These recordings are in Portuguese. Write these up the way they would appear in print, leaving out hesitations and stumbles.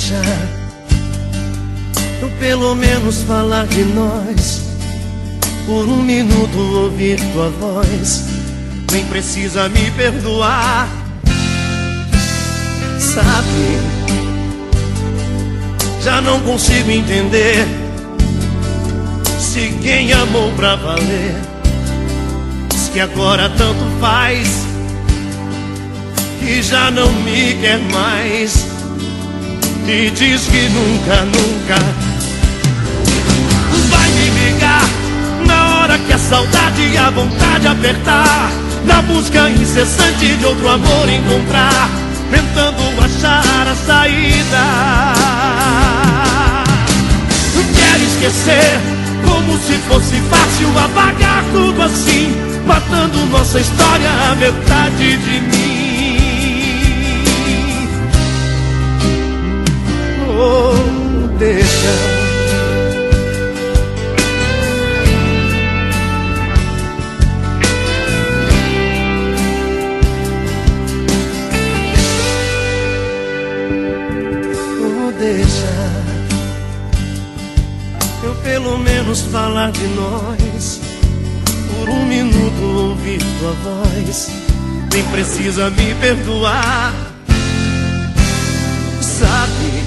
deixa eu pelo menos falar de nós. Por um minuto ouvir tua voz. Nem precisa me perdoar. Sabe, já não consigo entender se quem amou pra valer diz que agora tanto faz, que já não me quer mais, e diz que nunca, nunca vai me ligar na hora que a saudade e a vontade apertar, na busca incessante de outro amor encontrar, tentando achar a saída. Quero esquecer como se fosse fácil apagar tudo assim, matando nossa história, a metade de mim. Oh, deixa. Deixa eu pelo menos falar de nós. Por um minuto ouvir tua voz. Nem precisa me perdoar. Sabe,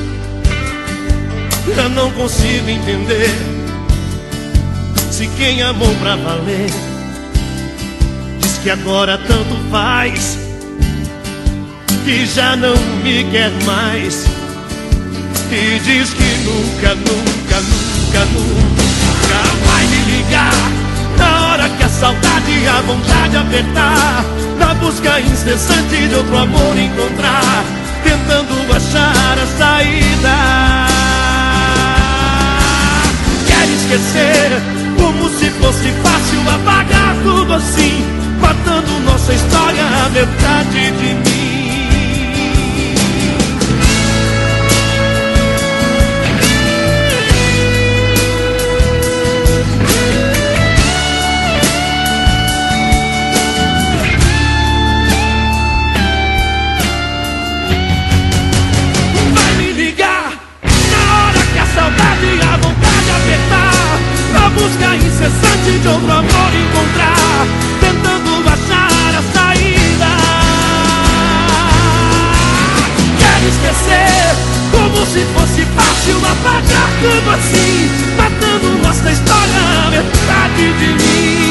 já não consigo entender se quem amou pra valer diz que agora tanto faz, que já não me quer mais, e diz que nunca, nunca, nunca, nunca vai me ligar na hora que a saudade e a vontade apertar, na busca incessante de outro amor encontrar, tentando achar a saída. Quer esquecer como se fosse fácil apagar tudo assim, matando nossa história, a metade de mim. Busca incessante de outro amor encontrar, tentando achar a saída. Quero esquecer como se fosse fácil apagar tudo assim, matando nossa história, a metade de mim.